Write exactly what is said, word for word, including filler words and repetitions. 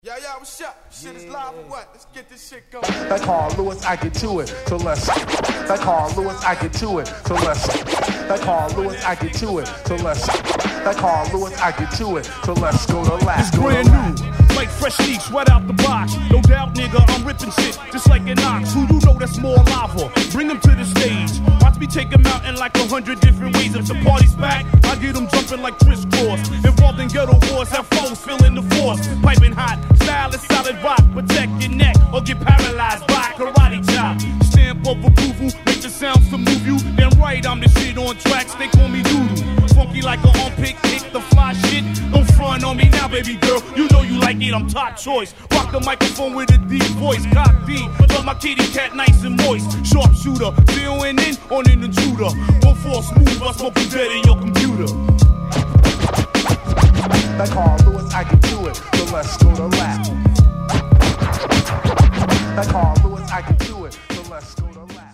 Yo, yo, what's up? Shit is live or what? Let's get this shit going. That Carl Lewis, I get to it. So let's. That Carl Lewis, I get to it. So let's. That Carl Lewis, I get to it. So let's. That Carl Lewis, I get to it. So let's go to last. It's brand new, like fresh leaves right out the box. No doubt, nigga, I'm ripping shit just like an ox. Who you know that's more lava? Bring him to the stage. Watch me take him out in like a hundred different ways. If the party's back, I get him jumping like crisscross. Involved in ghetto wars, have foes feeling the force. Piping hot. Style is solid rock, protect your neck or get paralyzed by a karate chop. Stamp of approval, make the sounds to move you. Damn right, I'm the shit on tracks, they call me Doodoo. Funky like an armpit kick, the fly shit. Don't front on me now, baby girl, you know you like it, I'm top choice. Rock the microphone with a deep voice, cock D. Love my kitty cat nice and moist. Sharpshooter, zeroing in on an intruder. One fall smooth, I smoke you dead in your computer. That Carl Lewis, I get to it, so let's go to lap. That Carl Lewis, I get to it, so let's go to lap.